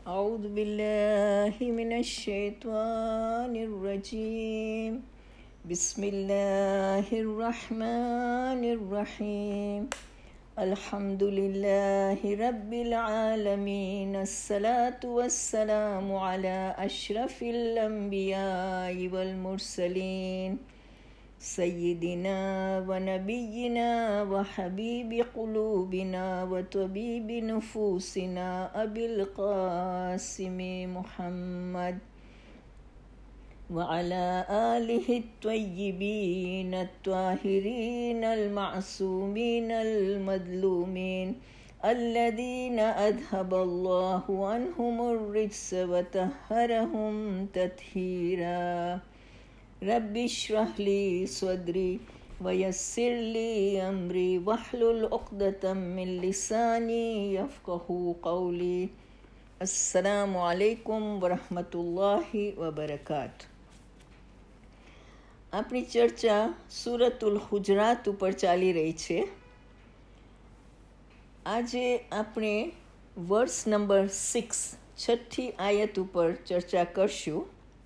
أعوذ بالله من الشيطان الرجيم بسم الله الرحمن الرحيم الحمد لله رب العالمين الصلاة والسلام على أشرف الأنبياء والمرسلين سيدنا ونبينا وحبيب قلوبنا وطبيب نفوسنا أبي القاسم محمد وعلى آله الطيبين الطاهرين المعصومين المظلومين الذين أذهب الله عنهم الرجس وطهرهم تطهيرا رب اشرح لي صدري ويسر لي أمري واحلل عقدة من لساني يفقه قولي السلام عليكم ورحمة الله وبركاته. આપણી ચર્ચા સૂરતુલ હુજરાત ઉપર ચાલી રહી છે. આજે આપણે વર્સ નંબર 6 છઠ્ઠી આયત ઉપર ચર્ચા કરશું.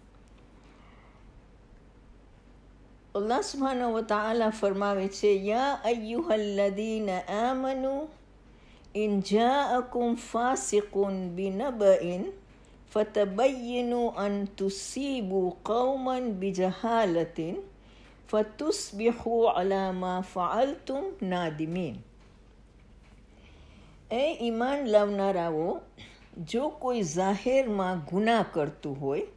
અલ્લાહ સુબ્હાનહુ વ તઆલા ફરમાવે છે, યા અય્યુહલ્લદીન આમનુ ઇન જાઅકુમ ફાસિકુન બિનબઇન ફતબય્યનુ અન તુસીબુ કૌમન બિજહાલતિન ફતુસ્બિહુ અલા મા ફઅલતુમ નાદિમીન. એ ઈમાન લાવનારાઓ, જો કોઈ જાહેરમાં ગુનાહ કરતું હોય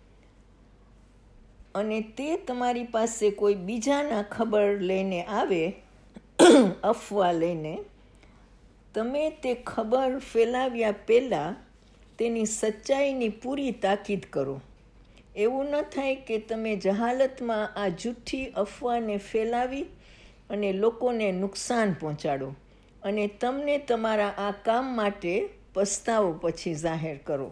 અને તે તમારી પાસે કોઈ બીજાના ખબર લઈને આવે, અફવા લઈને, તમે તે ખબર ફેલાવ્યા પહેલાં તેની સચ્ચાઈની પૂરી તાકીદ કરો. એવું ન થાય કે તમે જહાલતમાં આ જૂઠી અફવાને ફેલાવી અને લોકોને નુકસાન પહોંચાડો અને તમને તમારા આ કામ માટે પસ્તાવો પછી જાહેર કરો.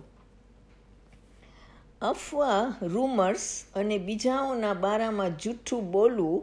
અફવા, રૂમર્સ અને બીજાઓના બારામાં જૂઠું બોલવું,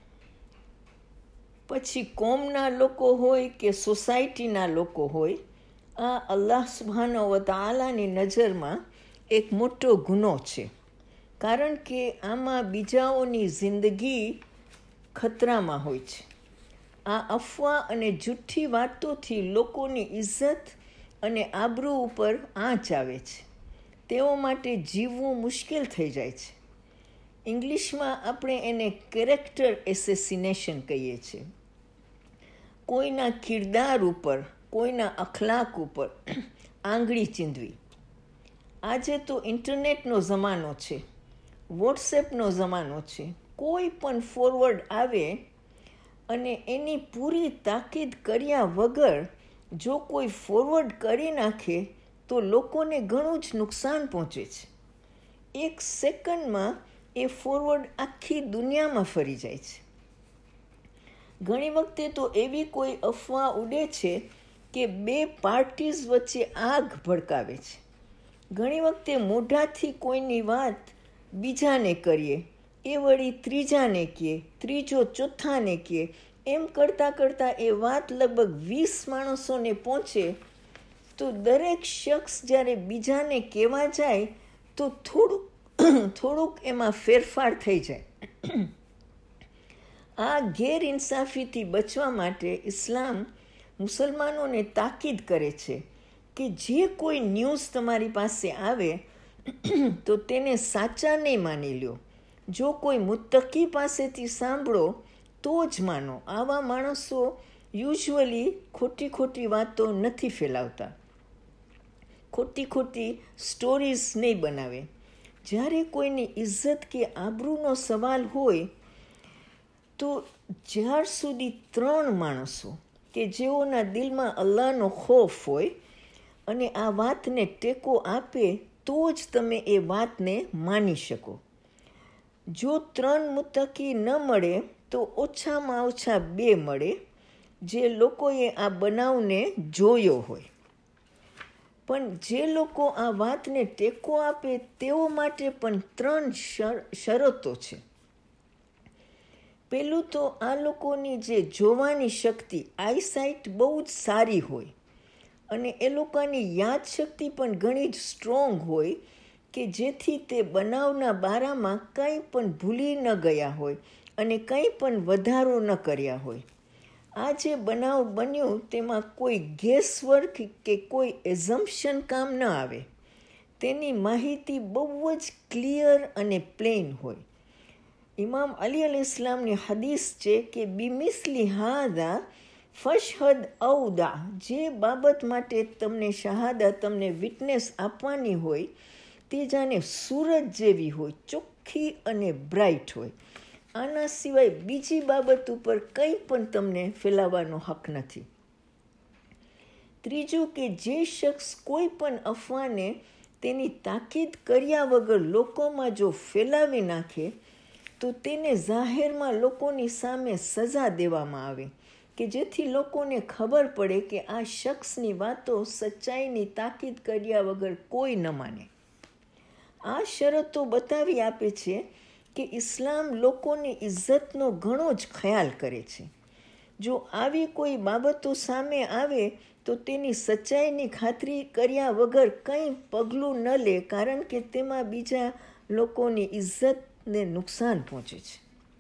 પછી કોમના લોકો હોય કે સોસાયટીના લોકો હોય, આ અલ્લાહ સુબ્હાનહુ વ તઆલાની નજરમાં એક મોટો ગુનો છે. કારણ કે આમાં બીજાઓની જિંદગી ખતરામાં હોય છે. આ અફવા અને જૂઠી વાતોથી લોકોની ઇજ્જત અને આબરૂ ઉપર આંચ આવે છે. તેઓ માટે જીવવું મુશ્કેલ થઈ જાય છે. ઇંગ્લિશમાં આપણે એને કેરેક્ટર એસેસિનેશન કહીએ છીએ. કોઈના કિરદાર ઉપર, કોઈના અખલાક ઉપર આંગળી ચીંધવી. આજે તો ઇન્ટરનેટનો જમાનો છે, વોટ્સએપનો જમાનો છે. કોઈ પણ ફોરવર્ડ આવે અને એની પૂરી તાકીદ કર્યા વગર જો કોઈ ફોરવર્ડ કરી નાખે તો લોકોને ઘણું જ નુકસાન પહોંચે છે. એક સેકન્ડમાં એ ફોરવર્ડ આખી દુનિયામાં ફરી જાય છે. ઘણી વખતે તો એવી કોઈ અફવા ઉડે છે કે બે પાર્ટીઝ વચ્ચે આગ ભડકાવે છે. ઘણી વખતે મોઢાથી કોઈની વાત બીજાને કરીએ, એ વળી ત્રીજાને કહે, ત્રીજો ચોથાને કહે, એમ કરતાં કરતાં એ વાત લગભગ 20 માણસોને પહોંચે. તો દરેક શખ્સ જ્યારે બીજાને કહેવા જાય તો થોડુંક એમાં ફેરફાર થઈ જાય. આ ગેરઇન્સાફીથી બચવા માટે ઇસ્લામ મુસલમાનોને તાકીદ કરે છે કે જે કોઈ ન્યૂઝ તમારી પાસે આવે તો તેને સાચા નહીં માની લ્યો. જો કોઈ મુત્તકી પાસેથી સાંભળો તો જ માનો. આવા માણસો યુઝ્યુઅલી ખોટી વાતો નથી ફેલાવતા, ખોટી સ્ટોરીઝ નહીં બનાવે. જ્યારે કોઈની ઇજ્જત કે આબરૂનો સવાલ હોય તો જ્યાર સુધી 3 માણસો કે જેઓના દિલમાં અલ્લાહનો ખૌફ હોય અને આ વાતને ટેકો આપે તો જ તમે એ વાતને માની શકો. જો 3 મુત્તકી ન મળે તો ઓછામાં ઓછા 2 મળે જે લોકોએ આ બનાવને જોયો હોય. પણ જે લોકો આ વાતને ટેકો આપે તેઓ માટે પણ 3 શરતો છે. પહેલું તો આ લોકોની જે જોવાની શક્તિ, આઈસાઇટ બહુ જ સારી હોય અને એ લોકોની યાદશક્તિ પણ ઘણી જ સ્ટ્રોંગ હોય કે જેથી તે બનાવના બારામાં કંઈ પણ ભૂલી ન ગયા હોય અને કંઈ પણ વધારો ન કર્યા હોય. આ જે બનાવ બન્યું તેમાં કોઈ ગેસવર્ક કે કોઈ એઝમ્પશન કામ ન આવે. તેની માહિતી બહુ જ ક્લિયર અને પ્લેન હોય. ઇમામ અલી અલૈહિસ્સલામની હદીસ છે કે બિમિસલી હાદા ફશહદ ઔદા, જે બાબત માટે તમને શહાદત, તમને વિટનેસ આપવાની હોય તે જાણે સૂરજ જેવી હોય, ચોખ્ખી અને બ્રાઇટ હોય. આના સિવાય બીજી બાબત ઉપર કંઈ પણ તમને ફેલાવવાનો હક નથી. ત્રીજું કે જે શખ્સ કોઈ પણ અફવાને તેની તાકીદ કર્યા વગર લોકોમાં જો ફેલાવી નાખે તો તેને જાહેરમાં લોકોની સામે સજા દેવામાં આવે કે જેથી લોકોને ખબર પડે કે આ શખ્સની વાતો સચ્ચાઈની તાકીદ કર્યા વગર કોઈ ન માને. આ શરતો બતાવી આપે છે કે ઇસ્લામ લોકોની ઇજ્જતનો ઘણો જ ખ્યાલ કરે છે. જો આવી કોઈ બાબતો સામે આવે તો તેની સચ્ચાઈની ખાતરી કર્યા વગર કંઈ પગલું ન લે, કારણ કે તેમાં બીજા લોકોની ઇજ્જતને નુકસાન પહોંચે છે.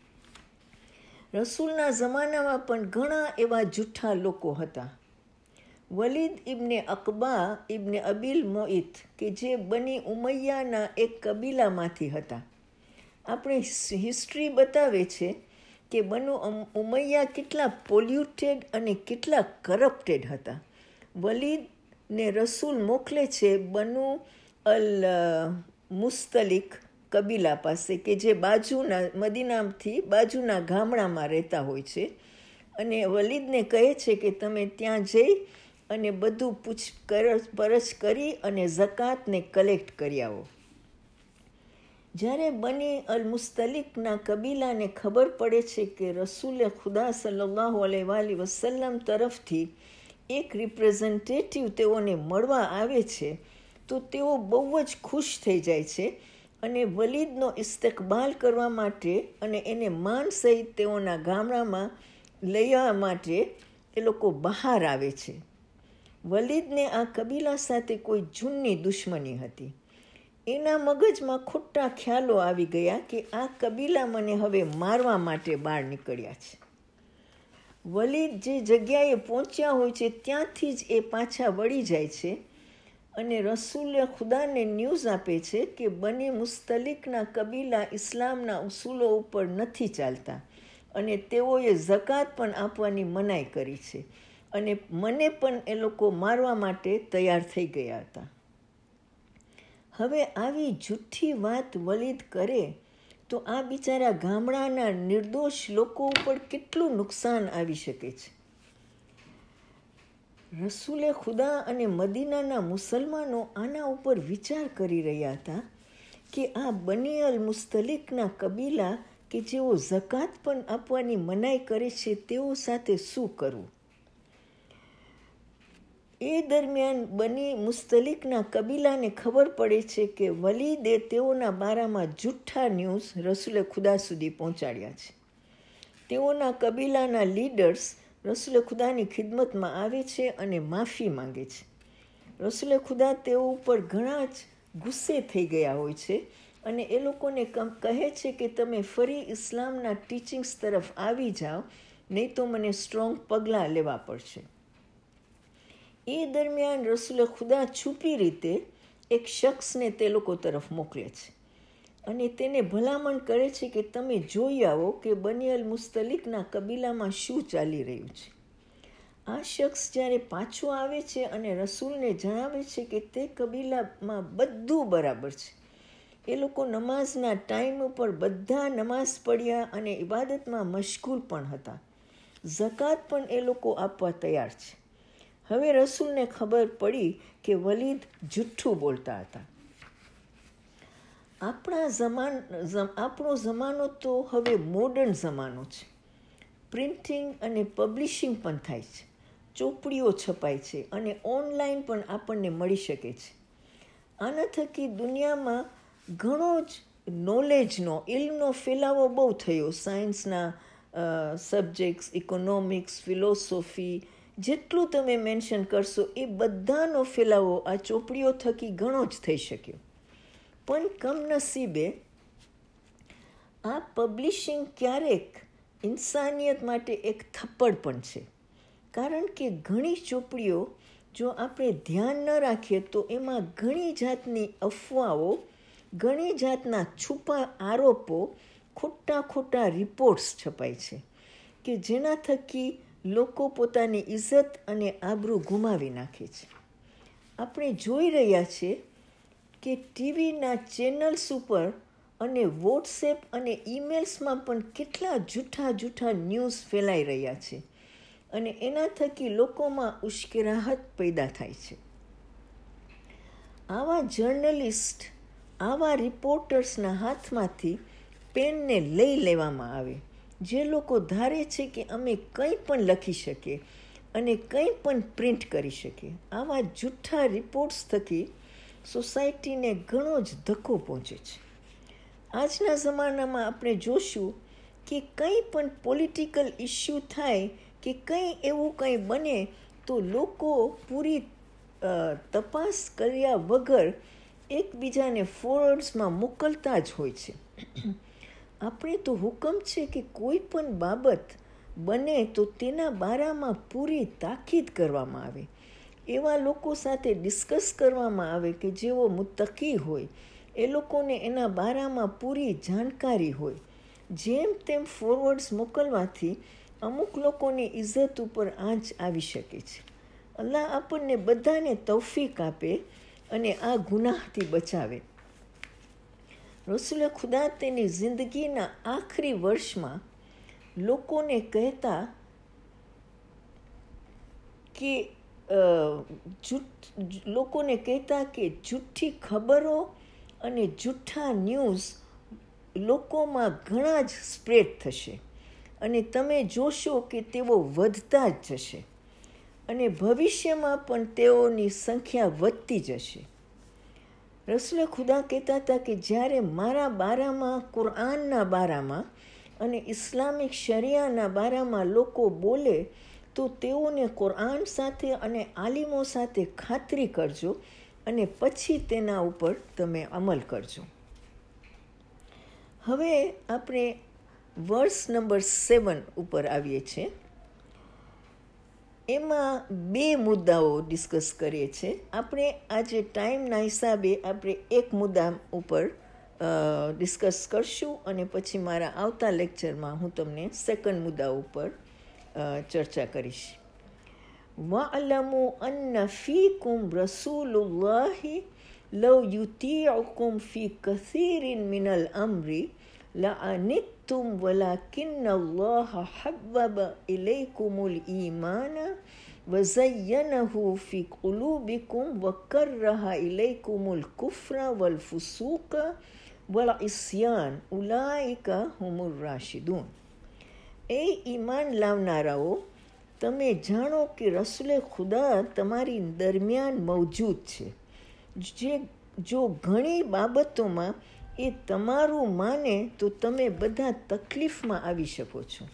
રસૂલના જમાનામાં પણ ઘણા એવા જૂઠા લોકો હતા. વલીદ ઇબ્ને અકબા ઇબ્ને અબીલ મોઇત કે જે બની ઉમૈયાના એક કબીલામાંથી હતા. આપણે હિસ્ટ્રી બતાવે છે કે બનુ ઉમૈયા કેટલા પોલ્યુટેડ અને કેટલા કરપ્ટેડ હતા. વલીદને રસૂલ મોકલે છે બનુ અલ મુસ્તલિક કબીલા પાસે કે જે બાજુના મદીનાથી બાજુના ગામડામાં રહેતા હોય છે. અને વલીદને કહે છે કે તમે ત્યાં જઈ અને બધું પૂછપરછ કરી અને ઝકાતને કલેક્ટ કરી આવો. જ્યારે બની અલ મુસ્તલિકના કબીલાને ખબર પડે છે કે રસૂલે ખુદા સલ્લલ્લાહુ અલૈહિ વસલ્લમ તરફથી એક રિપ્રેઝન્ટેટિવ તેઓને મળવા આવે છે તો તેઓ બહુ જ ખુશ થઈ જાય છે અને વલીદનો ઇસ્તકબાલ કરવા માટે અને એને માન સહિત તેઓના ગામડામાં લઈ આવવા માટે એ લોકો બહાર આવે છે. વલીદને આ કબીલા સાથે કોઈ જૂની દુશ્મની હતી. એના મગજમાં ખોટા ખ્યાલો આવી ગયા કે આ કબીલા મને હવે મારવા માટે બહાર નીકળ્યા છે. વલીદ જે જગ્યાએ પહોંચ્યા હોય છે ત્યાંથી જ એ પાછા વળી જાય છે અને રસૂલે ખુદાને ન્યૂઝ આપે છે કે બની મુસ્તલિકના કબીલા ઇસ્લામના ઉસૂલો ઉપર નથી ચાલતા અને તેઓએ ઝકાત પણ આપવાની મનાઈ કરી છે અને મને પણ એ લોકો મારવા માટે તૈયાર થઈ ગયા હતા. હવે આવી જૂઠી વાત વલીદ કરે તો આ બિચારા ગામડાના નિર્દોષ લોકો ઉપર કેટલું નુકસાન આવી શકે છે. રસૂલે ખુદા અને મદીનાના મુસલમાનો આના ઉપર વિચાર કરી રહ્યા હતા કે આ બની અલ મુસ્તલિકના કબીલા કે જેઓ ઝકાત પણ આપવાની મનાઈ કરે છે તેઓ સાથે શું કરવું. એ દરમિયાન બની મુસ્તલિકના કબીલાને ખબર પડે છે કે વલીદે તેઓના બારામાં જૂઠા ન્યૂઝ રસૂલે ખુદા સુધી પહોંચાડ્યા છે. તેઓના કબીલાના લીડર્સ રસૂલે ખુદાની ખિદમતમાં આવે છે અને માફી માંગે છે. રસૂલે ખુદા તેઓ ઉપર ઘણા જ ગુસ્સે થઈ ગયા હોય છે અને એ લોકોને કહે છે કે તમે ફરી ઇસ્લામના ટીચિંગ્સ તરફ આવી જાઓ, નહીં તો મને સ્ટ્રોંગ પગલાં લેવા પડશે. એ દરમિયાન રસૂલે ખુદા છુપી રીતે એક શખ્સને તે લોકો તરફ મોકલે છે અને તેને ભલામણ કરે છે કે તમે જોઈ આવો કે બની અલ મુસ્તલિકના કબીલામાં શું ચાલી રહ્યું છે. આ શખ્સ જ્યારે પાછો આવે છે અને રસૂલને જણાવે છે કે તે કબીલામાં બધું બરાબર છે. એ લોકો નમાઝના ટાઈમ ઉપર બધા નમાઝ પડ્યા અને ઇબાદતમાં મશગુલ પણ હતા. ઝકાત પણ એ લોકો આપવા તૈયાર છે. હવે રસૂલને ખબર પડી કે વલીદ જુઠ્ઠું બોલતા હતા. આપણો જમાનો તો હવે મોડર્ન જમાનો છે. પ્રિન્ટિંગ અને પબ્લિશિંગ પણ થાય છે, ચોપડીઓ છપાય છે અને ઓનલાઈન પણ આપણને મળી શકે છે. આના થકી દુનિયામાં ઘણો જ નોલેજનો, ઇલ્મનો ફેલાવો બહુ થયો. સાયન્સના સબ્જેક્ટ્સ, ઇકોનોમિક્સ, ફિલોસોફી જેટલું તમે મેન્શન કરશો એ બધાનો ફેલાવો આ ચોપડીઓ થકી ઘણો જ થઈ શક્યો. પણ કમનસીબે આ પબ્લિશિંગ ક્યારેક ઇન્સાનિયત માટે એક થપ્પડ પણ છે. કારણ કે ઘણી ચોપડીઓ જો આપણે ધ્યાન ન રાખીએ તો એમાં ઘણી જાતની અફવાઓ, ઘણી જાતના છુપા આરોપો, ખોટા રિપોર્ટ્સ છપાય છે કે જેના થકી લોકો પોતાની ઇજ્જત અને આબરૂ ગુમાવી નાખે છે. આપણે જોઈ રહ્યા છીએ કે ટીવીના ચેનલ્સ ઉપર અને વોટ્સએપ અને ઈમેલ્સમાં પણ કેટલા જૂઠા ન્યૂઝ ફેલાઈ રહ્યા છે અને એના થકી લોકોમાં ઉશ્કેરાહટ પેદા થાય છે. આવા જર્નલિસ્ટ, આવા રિપોર્ટર્સના હાથમાંથી પેનને લઈ લેવામાં આવે. જે લોકો ધારે છે કે અમે કંઈ પણ લખી શકીએ અને કંઈ પણ પ્રિન્ટ કરી શકીએ. આવા જૂઠા રિપોર્ટ્સ થકી સોસાયટીને ઘણો જ ધક્કો પહોંચે છે. આજના જમાનામાં આપણે જોશું કે કંઈ પણ પોલિટિકલ ઇસ્યુ થાય કે કંઈ એવું કંઈ બને તો લોકો પૂરી તપાસ કર્યા વગર એકબીજાને ફોરવર્ડ્સમાં મોકલતા જ હોય છે. આપણે તો હુકમ છે કે કોઈ પણ બાબત બને તો તેના બારામાં પૂરી તાકીદ કરવામાં આવે. એવા લોકો સાથે ડિસ્કસ કરવામાં આવે કે જેઓ મુત્તકી હોય, એ લોકોને એના બારામાં પૂરી જાણકારી હોય. જેમ તેમ ફોરવર્ડ્સ મોકલવાથી અમુક લોકોની ઇજ્જત ઉપર આંચ આવી શકે છે. અલ્લાહ આપણને બધાને તૌફીક આપે અને આ ગુનાહથી બચાવે. રસૂલે ખુદા તેની જિંદગીના આખરી વર્ષમાં લોકોને કહેતા કે જૂઠી ખબરો અને જૂઠા ન્યૂઝ લોકોમાં ઘણા જ સ્પ્રેડ થશે અને તમે જોશો કે તેઓ વધતા જ જશે અને ભવિષ્યમાં પણ તેઓની સંખ્યા વધતી જશે. રસૂલે ખુદા કહેતા હતા કે જ્યારે મારા બારામાં, કુરઆનના બારામાં અને ઇસ્લામિક શરિયાના બારામાં લોકો બોલે તો તેઓને કુરઆન સાથે અને આલિમો સાથે ખાતરી કરજો અને પછી તેના ઉપર તમે અમલ કરજો. હવે આપણે વર્સ નંબર 7 ઉપર આવીએ છીએ. એમાં 2 મુદ્દાઓ ડિસ્કસ કરીએ છીએ. આપણે આજે ટાઈમના હિસાબે આપણે એક મુદ્દા ઉપર ડિસ્કસ કરશું અને પછી મારા આવતા લેક્ચરમાં હું તમને સેકન્ડ મુદ્દા ઉપર ચર્ચા કરીશ. وَاعْلَمُوا أَنَّ فِيكُمْ رَسُولُ اللَّهِ لَوْ يُطِيعُكُمْ فِي كَثِيرٍ مِنَ الْأَمْرِ لَعَنِتُّمْ وَلَكِنَّ اللَّهَ حَبَّبَ إِلَيْكُمُ الْإِيمَانَ وَزَيَّنَهُ فِي قُلُوبِكُمْ وَكَرَّهَ إِلَيْكُمُ الْكُفْرَ وَالْفُسُوقَ وَالْعِصْيَانَ أُولَئِكَ هُمُ الرَّاشِدُونَ. એ ઈમાન લાવનારાઓ, તમે જાણો કે રસૂલે ખુદા તમારી દરમિયાન મૌજૂદ છે. જો ઘણી બાબતોમાં એ તમારું માને તો તમે બધા તકલીફમાં આવી શકો છો.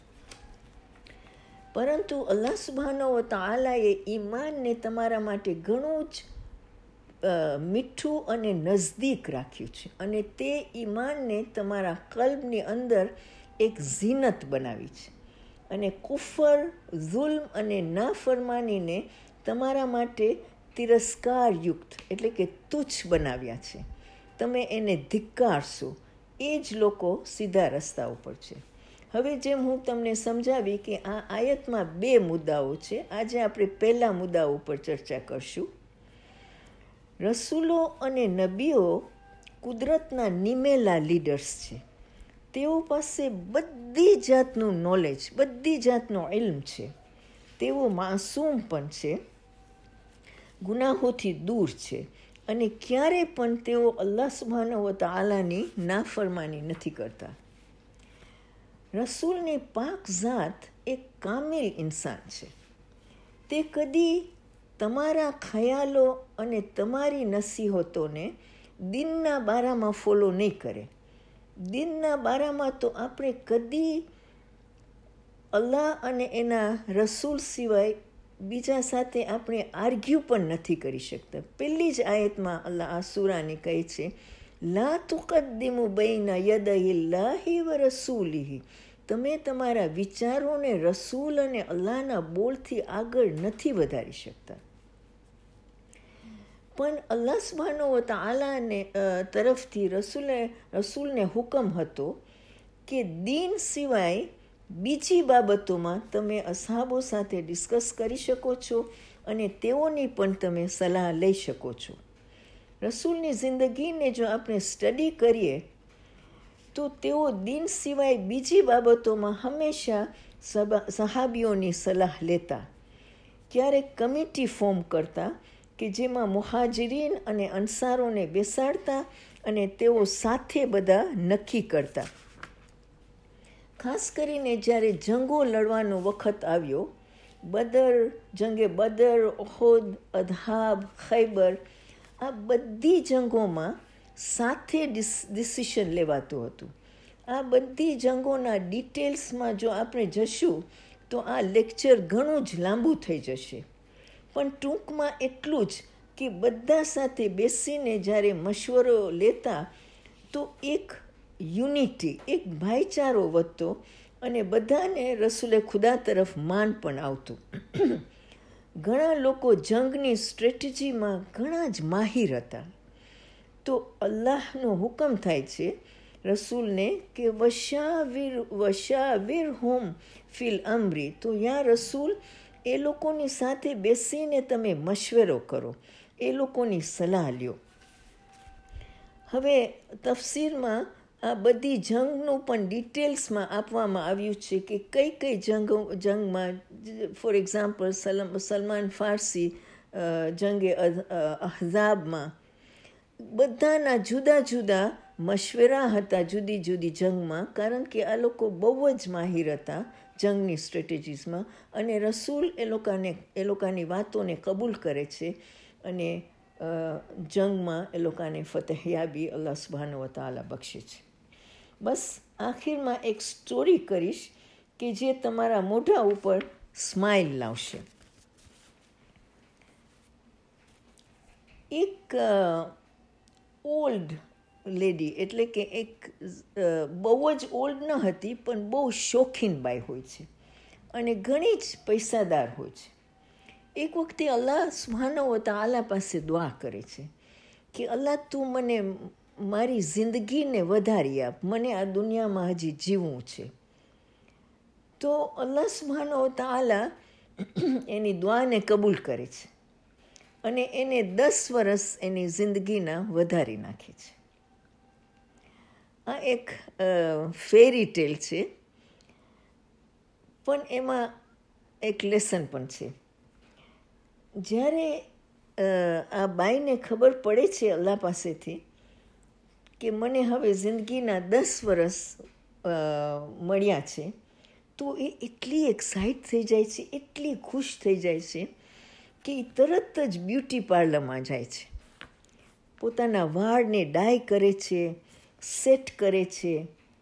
પરંતુ અલ્લાહ સુબ્હાનહુ વ તઆલાએ ઈમાનને તમારા માટે ઘણું જ મીઠું અને નજદીક રાખ્યું છે અને તે ઈમાનને તમારા કલ્બની અંદર એક ઝીનત બનાવી છે અને કુફર, ઝુલ્મ અને નાફરમાનીને તમારા માટે તિરસ્કારયુક્ત એટલે કે તુચ્છ બનાવ્યા છે. તમે એને ધિક્કારશો. એ જ લોકો સીધા રસ્તા ઉપર છે. હવે જેમ હું તમને સમજાવી કે આ આયતમાં 2 મુદ્દાઓ છે. આજે આપણે પહેલા મુદ્દા ઉપર ચર્ચા કરશું. રસૂલો અને નબીઓ કુદરતના નિમેલા લીડર્સ છે. તેઓ પાસે બધી જાતનું નોલેજ, બધી જાતનો ઇલ્મ છે. તેઓ માસૂમ પણ છે, ગુનાહોથી દૂર છે અને ક્યારે પણ તેઓ અલ્લાહ સુબ્હાનહુ વ તઆલાની નાફરમાની નથી કરતા. રસૂલની પાક ઝાત એક કામિલ ઇન્સાન છે. તે કદી તમારા ખ્યાલો અને તમારી નસીહતોને દીનના બારામાં ફોલો નહીં કરે. દીનના બારામાં તો આપણે કદી અલ્લાહ અને એના રસૂલ સિવાય બીજા સાથે આપણે આર્ગ્યુ પણ નથી કરી શકતા. પહેલી જ આયતમાં અલ્લાહ આ સૂરાને કહે છે, લા તુકદ્દિમુ બૈના યદૈહિલ્લાહિ વ રસૂલિહી. તમે તમારા વિચારોને રસૂલ અને અલ્લાહના બોલથી આગળ નથી વધારી શકતા. પણ અલ્લાહ સુબ્હાનહુ વ તઆલાને તરફથી રસૂલને હુકમ હતો કે દીન સિવાય બીજી બાબતોમાં તમે અસહાબો સાથે ડિસ્કસ કરી શકો છો અને તેઓની પણ તમે સલાહ લઈ શકો છો. રસૂલની જિંદગીને જો આપણે સ્ટડી કરીએ તો તેઓ દીન સિવાય બીજી બાબતોમાં હંમેશા સહાબીઓની સલાહ લેતા. ક્યારેક કમિટી ફોર્મ કરતા કે જેમાં મુહાજિરીન અને અંસારોને બેસાડતા અને તેઓ સાથે બધા નક્કી કરતા. ખાસ કરીને જ્યારે જંગો લડવાનો વખત આવ્યો, જંગે બદર, ઉહદ, અદહાબ, ખૈબર, આ બધી જંગોમાં સાથે ડિસિશન લેવાતું હતું. આ બધી જંગોના ડિટેલ્સમાં જો આપણે જશું તો આ લેક્ચર ઘણું જ લાંબુ થઈ જશે. પણ ટૂંકમાં એટલું જ કે બધા સાથે બેસીને જ્યારે મશવરો લેતા તો એક યુનિટી, એક ભાઈચારો વધતો અને બધાને રસૂલે ખુદા તરફ માન પણ આવતું. ઘણા લોકો જંગની સ્ટ્રેટેજીમાં ઘણા જ માહિર હતા. તો અલ્લાહનો હુકમ થાય છે રસૂલને કે વશાવિર હોમ ફિલ અમરી. તો યા રસૂલ, એ લોકોની સાથે બેસીને તમે મશવરો કરો, એ લોકોની સલાહ લ્યો. હવે તફસીરમાં આ બધી જંગનું પણ ડિટેલ્સમાં આપવામાં આવ્યું છે કે કઈ કઈ જંગમાં, ફોર એક્ઝામ્પલ સલમાન ફારસી જંગે અહઝાબમાં બધાના જુદા જુદા મશવરા હતા જુદી જુદી જંગમાં, કારણ કે આ લોકો બહુ જ માહિર હતા જંગની સ્ટ્રેટેજીસમાં. અને રસૂલ એ લોકોની વાતોને કબૂલ કરે છે અને જંગમાં એ લોકોને ફતહયાબી અલ્લાહ સુબ્હાનહુ વ તઆલા બક્ષે છે. બસ આખીરમાં એક સ્ટોરી કરીશ કે જે તમારા મોઢા ઉપર સ્માઇલ લાવશે. એક ઓલ્ડ લેડી, એટલે કે એક બહુ જ ઓલ્ડ ન હતી પણ બહુ શોખીન બાઈ હોય છે અને ઘણી જ પૈસાદાર હોય છે. એક વખતે અલ્લાહ સુબ્હાનહુ વ તઆલા પાસે દુઆ કરે છે કે અલ્લાહ, તું મને મારી જિંદગીને વધારી આપ, મને આ દુનિયામાં હજી જીવવું છે. તો અલ્લાહ સુબ્હાનહુ વ તઆલા એની દુઆને કબૂલ કરે છે અને એને 10 વર્ષ એની જિંદગીના વધારી નાખે છે. આ એક ફેરી ટેલ છે, પણ એમાં એક લેસન પણ છે. જ્યારે આ બાઈને ખબર પડે છે અલ્લાહ પાસેથી કે મને હવે જિંદગીના 10 વર્ષ મળ્યા છે, તો એ એટલી એક્સાઇટ થઈ જાય છે, એટલી ખુશ થઈ જાય છે કે એ તરત જ બ્યુટી પાર્લરમાં જાય છે. પોતાના વાળને ડાય કરે છે, સેટ કરે છે,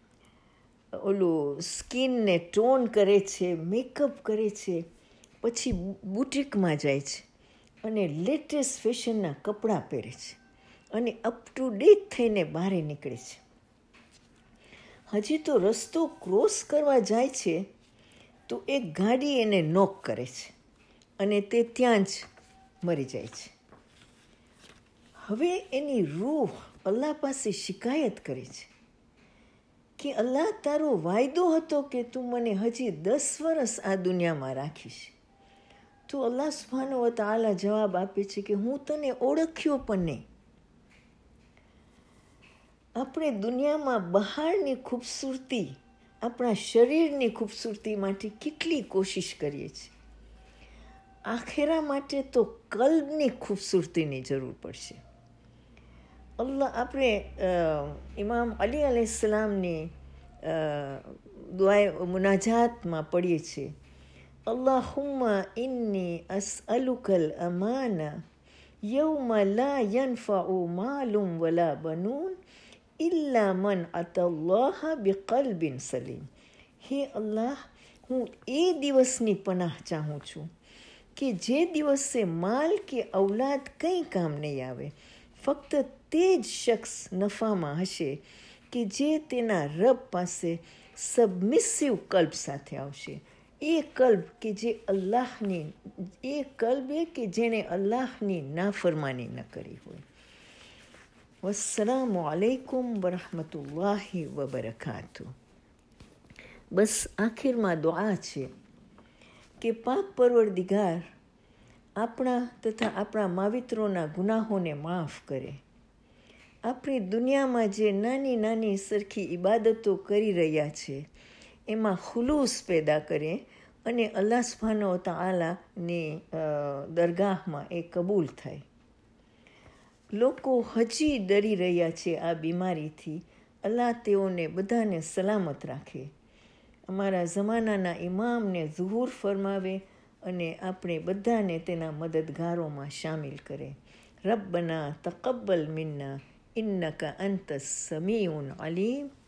ઓલું સ્કિનને ટોન કરે છે, મેકઅપ કરે છે, પછી બુટિકમાં જાય છે અને લેટેસ્ટ ફેશનના કપડાં પહેરે છે અને અપ ટુ ડેટ થઈને બહાર નીકળે છે. હજી તો રસ્તો ક્રોસ કરવા જાય છે તો એક ગાડી એને નોક કરે છે અને તે ત્યાં જ મરી જાય છે. હવે એની રૂહ અલ્લાહ પાસે શિકાયત કરે છે કે અલ્લાહ, તારો વાયદો હતો કે તું મને હજી 10 વર્ષ આ દુનિયામાં રાખીશ. તો અલ્લાહ સુબ્હાનહુ વ તઆલા જવાબ આપે છે કે હું તને ઓળખ્યો પણ નહીં. આપણે દુનિયામાં બહારની ખૂબસૂરતી, આપણા શરીરની ખૂબસૂરતી માટે કેટલી કોશિશ કરીએ છીએ. આખેરા માટે તો કલ્બની ખૂબસૂરતીની જરૂર પડશે. આપણે ઇમામ અલી અલૈહિસ્સલામની દુઆએ મુનાજાતમાં પઢીએ છીએ, અલ્લાહુમ્મા ઇન્ની અસઅલુકલ અમાના યૌમા લા યનફઉ માલુમ વલા બનૂન ઇલ્લા મન અતલ્લાહ બિકલ્બિન સલીમ. હે અલ્લાહ, હું એ દિવસની પનાહ ચાહું છું કે જે દિવસે માલ કે ઔલાદ કંઈ કામ નહીં આવે. ફક્ત તે જ શખ્સ નફામાં હશે કે જે તેના રબ પાસે સબમિસિવ કલ્બ સાથે આવશે. એ કલ્બ કે જે કે જેણે અલ્લાહની નાફરમાની ન કરી હોય. વસ્સલામુ અલૈકુમ વરહમતુલ્લાહિ વબરકાતુ. બસ આખિરમાં દુઆ છે કે પાક પરવરદિગાર આપણા તથા આપણા માવિત્રોના ગુનાહોને માફ કરે. આપણી દુનિયામાં જે નાની નાની સરખી ઇબાદતો કરી રહ્યા છે એમાં ખુલૂસ પેદા કરે અને અલ્લાહ સુબ્હાનહુ વ તઆલાની દરગાહમાં એ કબૂલ થાય. લોકો હજી ડરી રહ્યા છે આ બીમારીથી. અલ્લાહ તેઓને બધાને સલામત રાખે. અમારા જમાનાના ઇમામને ઝુહૂર ફરમાવે અને આપણે બધાને તેના મદદગારોમાં શામિલ કરે. રબ્બના તકબ્બલ મિન્ના ઇન્નકા અંતસ સમીઉન અલીમ.